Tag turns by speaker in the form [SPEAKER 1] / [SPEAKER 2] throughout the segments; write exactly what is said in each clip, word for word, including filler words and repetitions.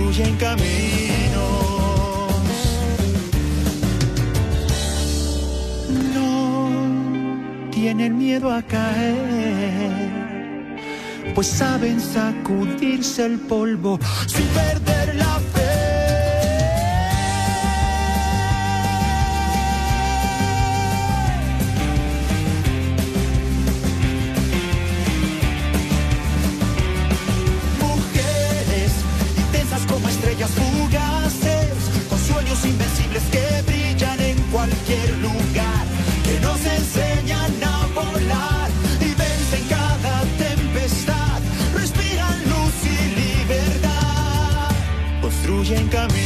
[SPEAKER 1] construyen caminos. No tienen miedo a caer, pues saben sacudirse el polvo sin perder la fe. Como estrellas fugaces, con sueños invencibles que brillan en cualquier lugar, que nos enseñan a volar y vencen cada tempestad, respiran luz y libertad, construyen caminos.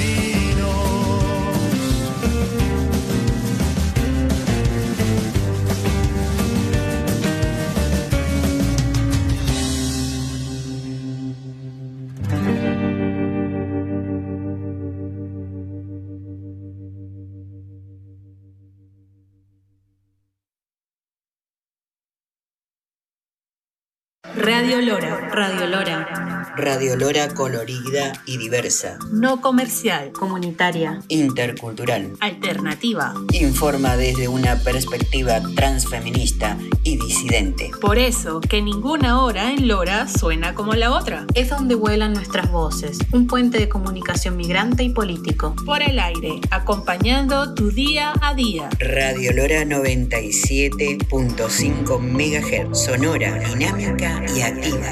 [SPEAKER 2] Radio Lora. Radio Lora.
[SPEAKER 3] Radio Lora colorida y diversa.
[SPEAKER 2] No comercial, comunitaria.
[SPEAKER 3] Intercultural.
[SPEAKER 2] Alternativa.
[SPEAKER 3] Informa desde una perspectiva transfeminista y disidente.
[SPEAKER 2] Por eso, que ninguna hora en Lora suena como la otra. Es donde vuelan nuestras voces. Un puente de comunicación migrante y político. Por el aire, acompañando tu día a día.
[SPEAKER 3] Radio Lora noventa y siete punto cinco megahertz. Sonora, dinámica y activa.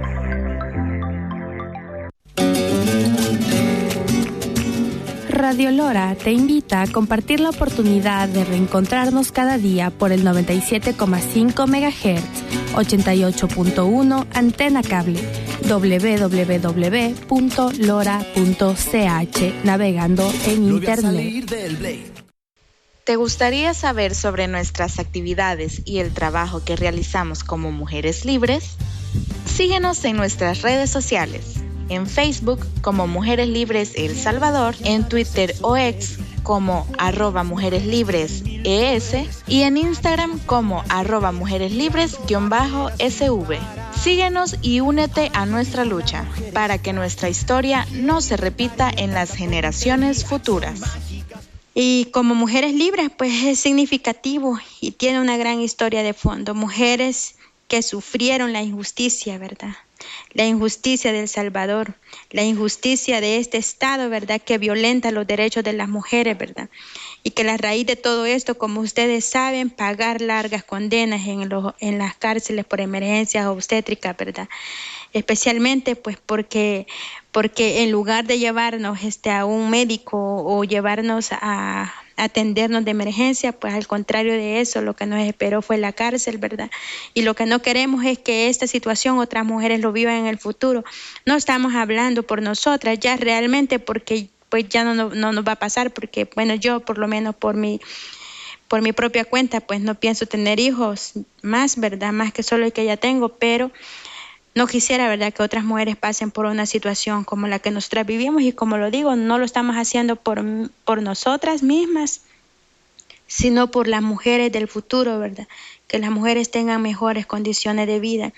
[SPEAKER 4] Radio Lora te invita a compartir la oportunidad de reencontrarnos cada día por el noventa y siete coma cinco megahertz, ochenta y ocho punto uno antena cable, doble u doble u doble u punto lora punto c h, navegando en internet.
[SPEAKER 5] ¿Te gustaría saber sobre nuestras actividades y el trabajo que realizamos como mujeres libres? Síguenos en nuestras redes sociales. En Facebook como Mujeres Libres El Salvador, en Twitter o X como arroba Mujeres Libres E S y en Instagram como arroba Mujeres Libres-S V. Síguenos y únete a nuestra lucha para que nuestra historia no se repita en las generaciones futuras.
[SPEAKER 6] Y como Mujeres Libres, pues es significativo y tiene una gran historia de fondo. Mujeres que sufrieron la injusticia, ¿verdad? La injusticia de El Salvador, la injusticia de este Estado, ¿verdad? Que violenta los derechos de las mujeres, ¿verdad? Y que la raíz de todo esto, como ustedes saben, pagar largas condenas en, los, en las cárceles por emergencias obstétricas, ¿verdad? Especialmente pues porque, porque en lugar de llevarnos este, a un médico o llevarnos a atendernos de emergencia, pues al contrario de eso, lo que nos esperó fue la cárcel, ¿verdad? Y lo que no queremos es que esta situación otras mujeres lo vivan en el futuro. No estamos hablando por nosotras, ya realmente porque pues ya no, no, no nos va a pasar, porque bueno, yo por lo menos por mi, por mi propia cuenta, pues no pienso tener hijos más, ¿verdad? Más que solo el que ya tengo, pero no quisiera, ¿verdad?, que otras mujeres pasen por una situación como la que nosotras vivimos y como lo digo, no lo estamos haciendo por, por nosotras mismas, sino por las mujeres del futuro, ¿verdad? Que las mujeres tengan mejores condiciones de vida.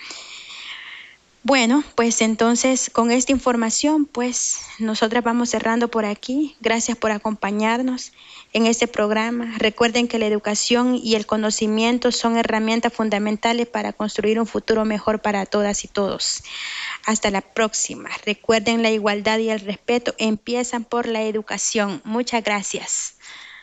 [SPEAKER 6] Bueno, pues entonces con esta información, pues nosotras vamos cerrando por aquí. Gracias por acompañarnos en este programa. Recuerden que la educación y el conocimiento son herramientas fundamentales para construir un futuro mejor para todas y todos. Hasta la próxima. Recuerden, la igualdad y el respeto empiezan por la educación. Muchas gracias.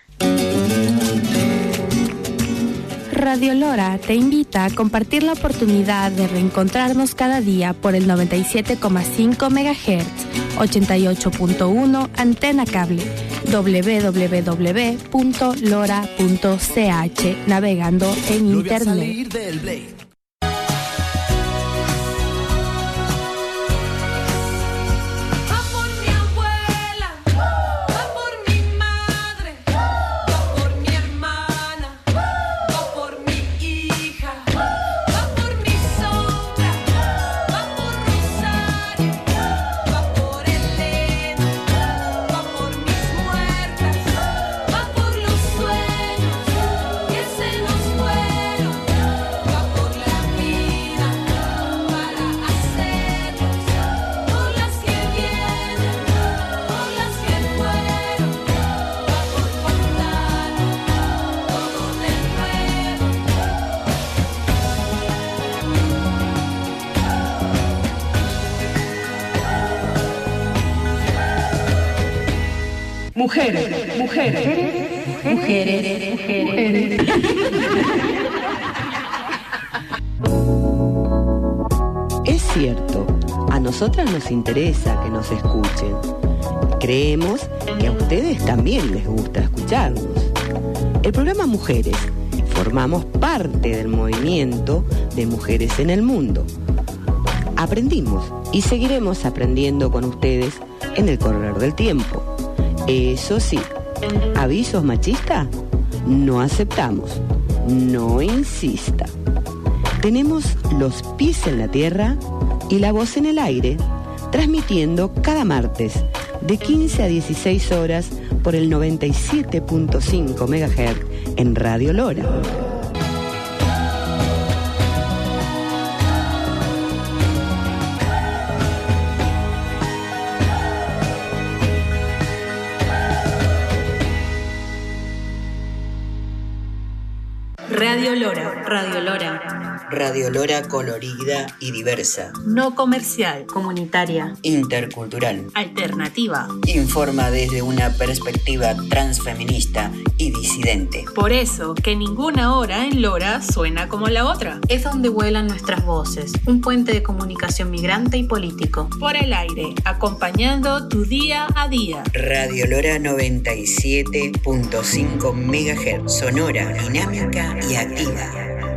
[SPEAKER 4] Radio Lora te invita a compartir la oportunidad de reencontrarnos cada día por el noventa y siete coma cinco megahertz, ochenta y ocho punto uno antena cable, doble u doble u doble u punto lora punto c h, navegando en internet.
[SPEAKER 7] Por Mujeres, mujeres, mujeres, mujeres.
[SPEAKER 8] Es cierto, a nosotras nos interesa que nos escuchen. Creemos que a ustedes también les gusta escucharnos. El programa Mujeres, formamos parte del movimiento de mujeres en el mundo. Aprendimos y seguiremos aprendiendo con ustedes en el correr del tiempo. Eso sí, avisos machistas no aceptamos. No insista. Tenemos los pies en la tierra y la voz en el aire, transmitiendo cada martes de quince a dieciséis horas por el noventa y siete punto cinco megahertz en Radio Lora.
[SPEAKER 2] Radio Lora, Radio Lora.
[SPEAKER 3] Radio Lora colorida y diversa.
[SPEAKER 2] No comercial, comunitaria.
[SPEAKER 3] Intercultural.
[SPEAKER 2] Alternativa.
[SPEAKER 3] Informa desde una perspectiva transfeminista y disidente.
[SPEAKER 2] Por eso, que ninguna hora en Lora suena como la otra. Es donde vuelan nuestras voces. Un puente de comunicación migrante y político. Por el aire, acompañando tu día a día.
[SPEAKER 3] Radio Lora noventa y siete punto cinco megahertz. Sonora, dinámica y activa.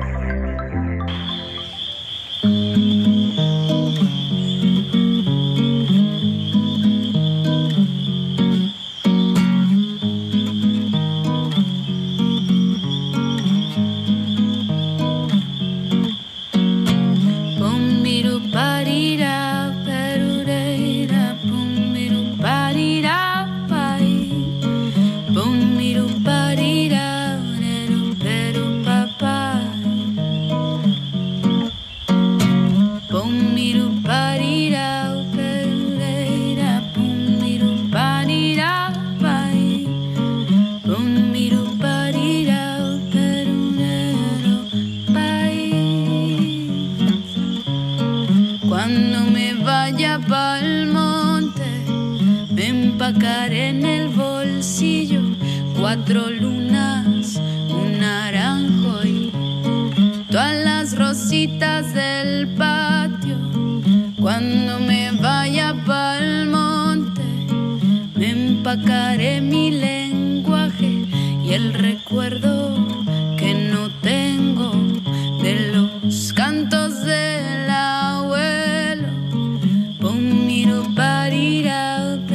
[SPEAKER 9] En el bolsillo cuatro lunas, un naranjo y todas las rositas del patio. Cuando me vaya pa'l monte, me empacaré mi lenguaje y el recuerdo que no tengo de los cantos del abuelo. Pum miro parira.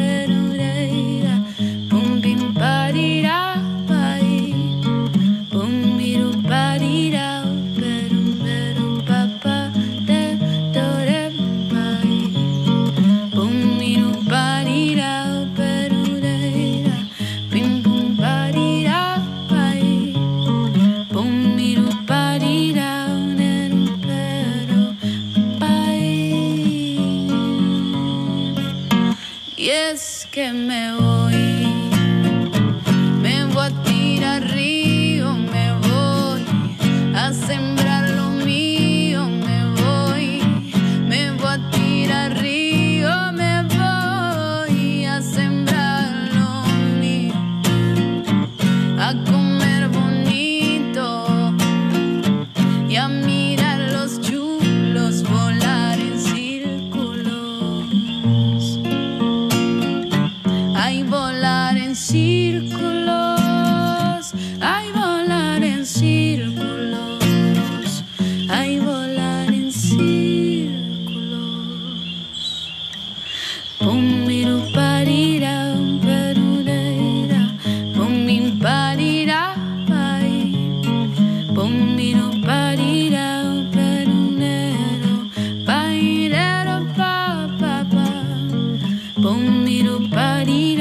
[SPEAKER 9] Que me voy, me voy a tirar río, me voy a sembrar lo mío, me voy, me voy a tirar río, me voy a sembrar lo mío, a comer bonito y a mirar los chulos volar en círculos. Ay, volar en círculos, ay, volar en círculos, ay, volar en círculos. Pum miru parira, perurera, pum min parira, ay, pum miru parira, perunero, pairero, pa, pa, pa, pum miru parira.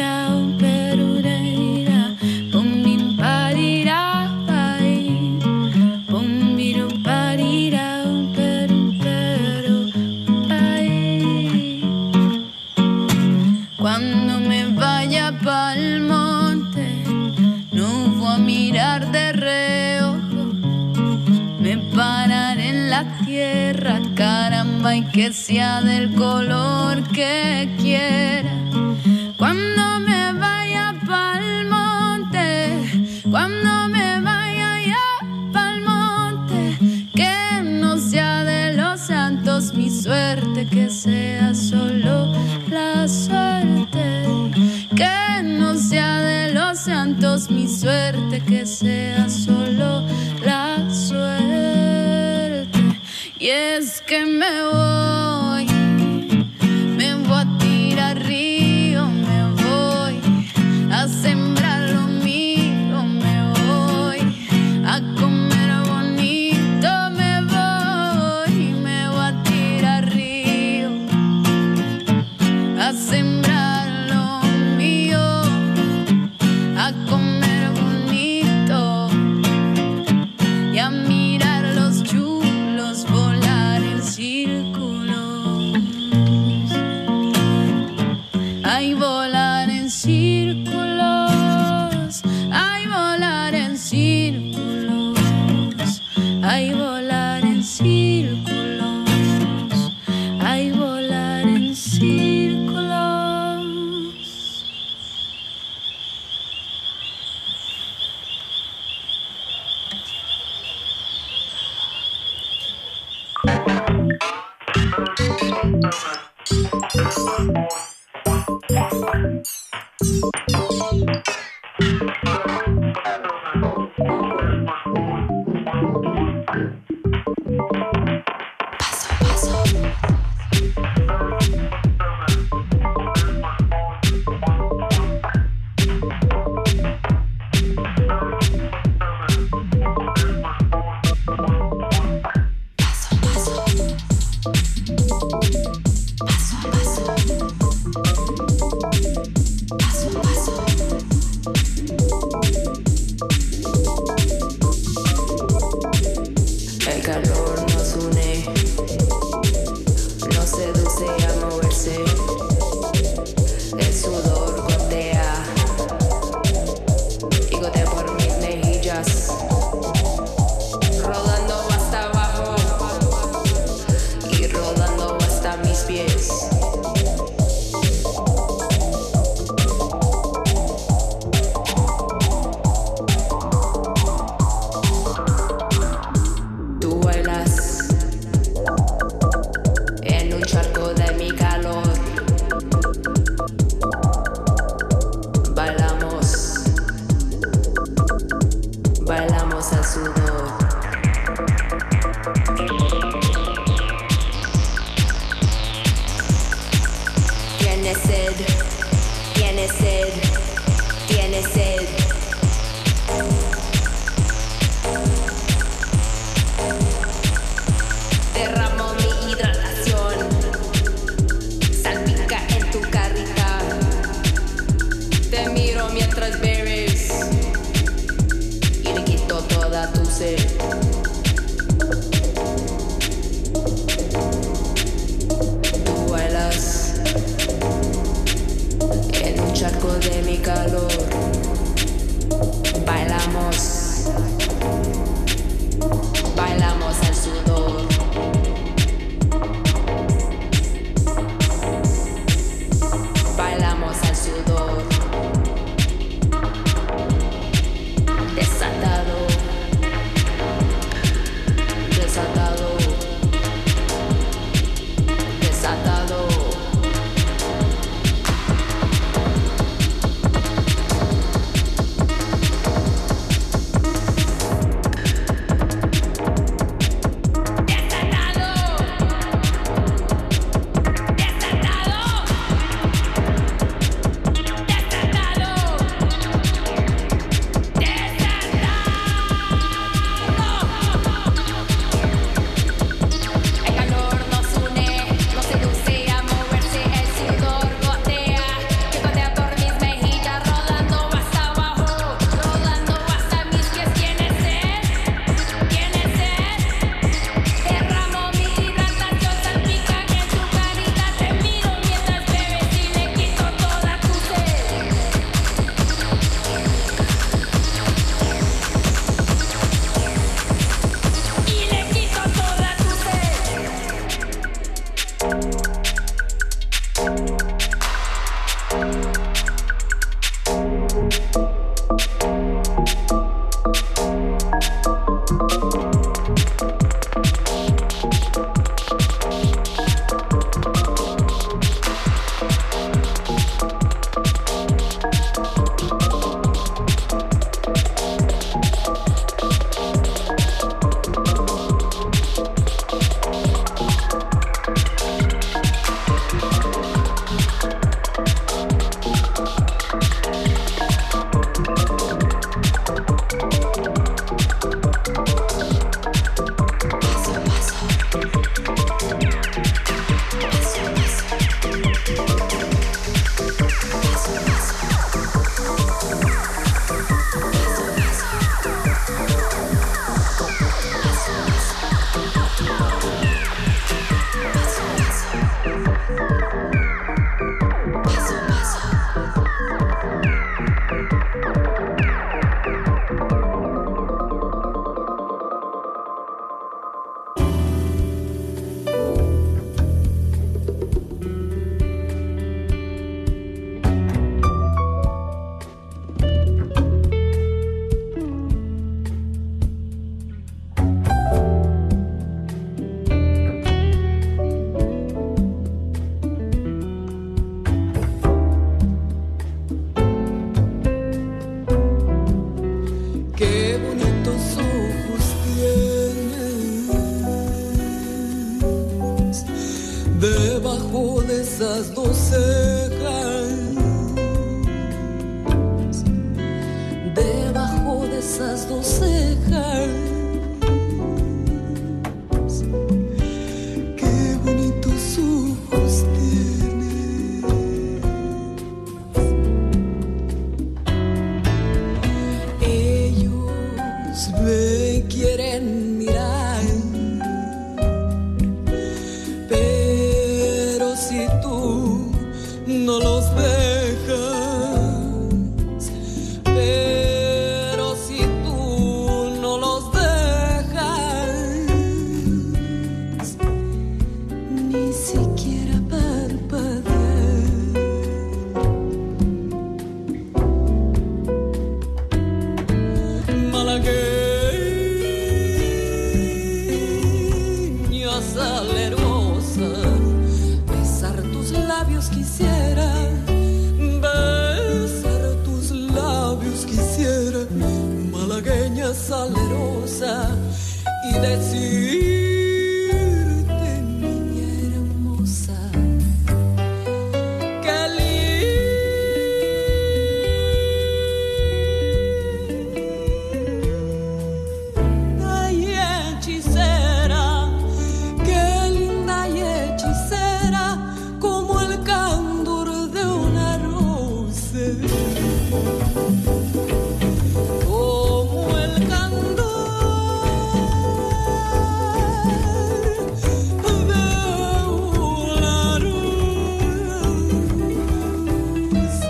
[SPEAKER 9] Cuando me vaya pa'l monte, no voy a mirar de reojo, me pararé en la tierra, caramba, y que sea del color que quiera. Cuando me vaya pa'l
[SPEAKER 10] tú no los dejas, pero si tú no los dejas, ni siquiera parpadear. Malagueña salerosa, besar tus labios quisiera, besar tus labios quisiera, malagueña salerosa, y decirte, niña hermosa, qué linda y hechicera, qué linda y hechicera, como el candor de una rosa, como el candor de una rosa.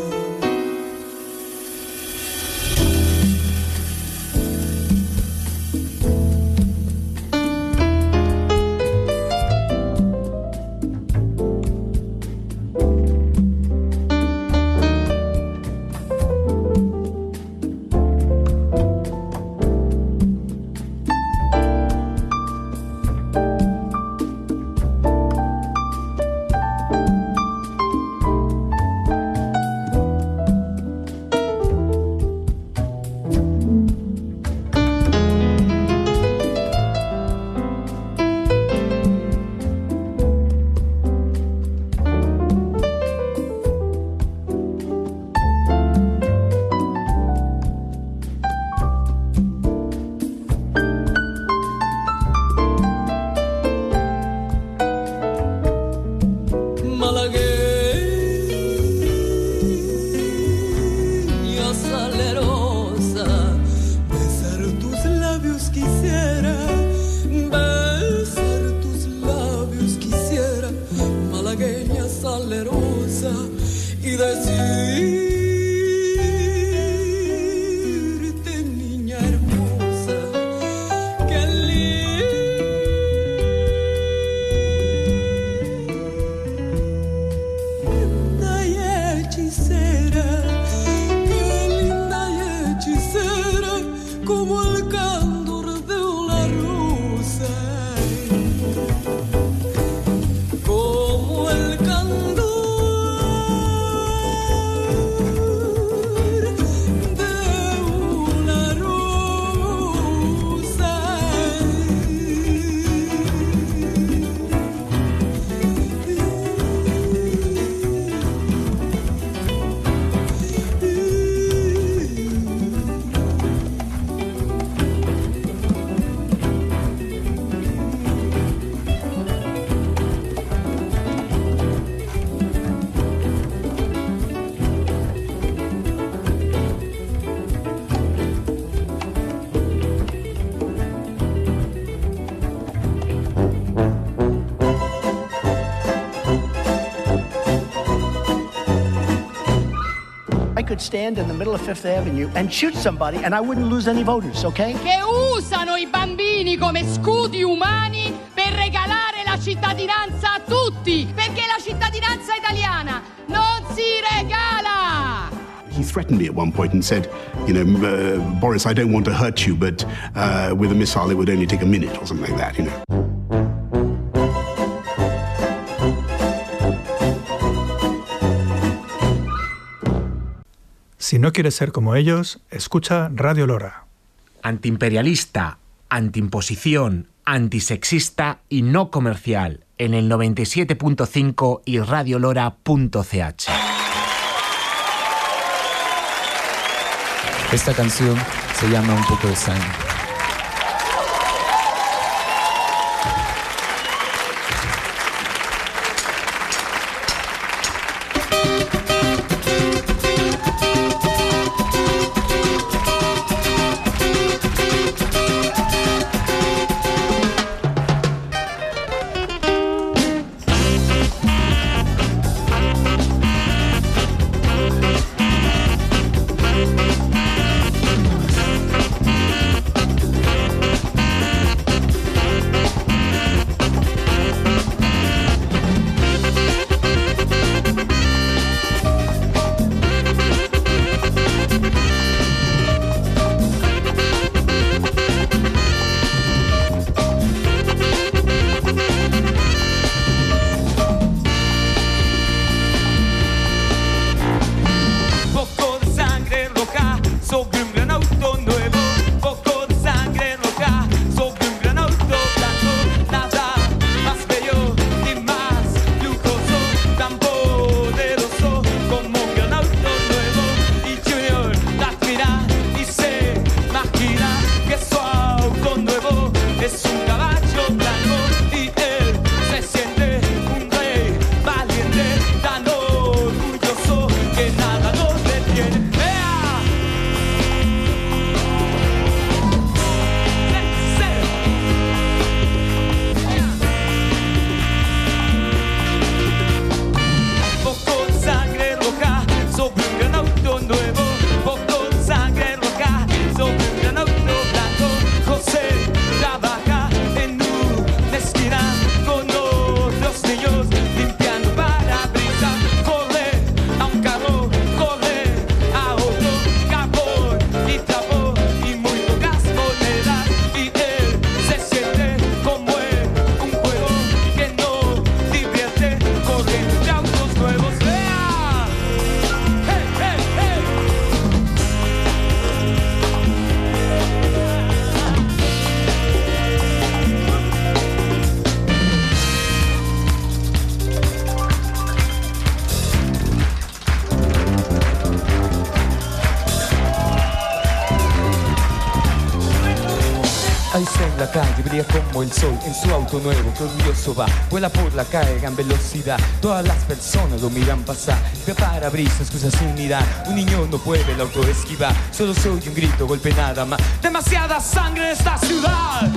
[SPEAKER 10] Malagueña salerosa, besar tus labios quisiera, besar tus labios quisiera, malagueña salerosa, y decirte, niña hermosa, qué linda y hechicera, qué linda y hechicera, como el candor de una rosa, como el candor de una rosa.
[SPEAKER 11] I could stand in the middle of Fifth Avenue and shoot somebody and I wouldn't lose any voters, okay?
[SPEAKER 12] Che usano i bambini come scudi umani per regalare la cittadinanza a tutti, perché la cittadinanza italiana non si regala.
[SPEAKER 13] He threatened me at one point and said, you know, uh, Boris, I don't want to hurt you, but uh, with a missile it would only take a minute or something like that, you know.
[SPEAKER 14] Si no quieres ser como ellos, escucha Radio Lora.
[SPEAKER 15] Antiimperialista, antiimposición, antisexista y no comercial en el noventa y siete punto cinco y radiolora punto c h.
[SPEAKER 16] Esta canción se llama Un poco de sangre. la calle, brilla como el sol en su auto nuevo, que orgulloso va. Vuela por la calle a gran velocidad, todas las personas lo miran pasar. Ve para brisas, cruza sin mirar, un niño no puede el auto esquivar. Solo se oye un grito, golpe nada más. Demasiada sangre en esta ciudad.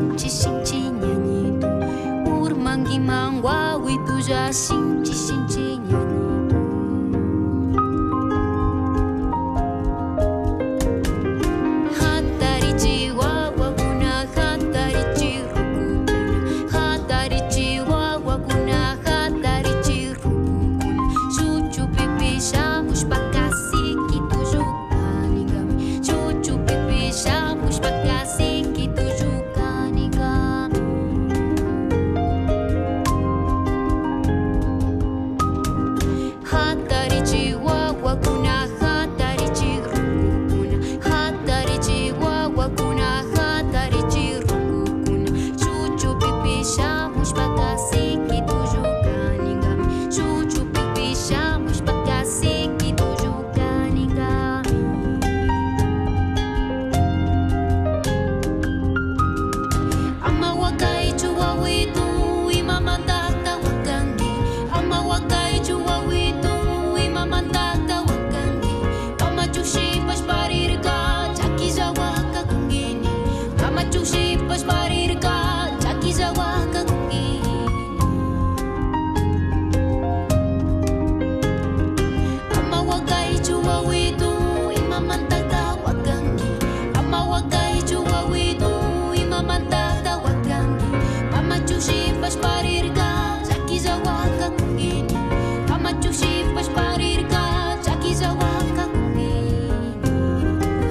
[SPEAKER 9] Urmangi mangwa witu ja sinchi sinchi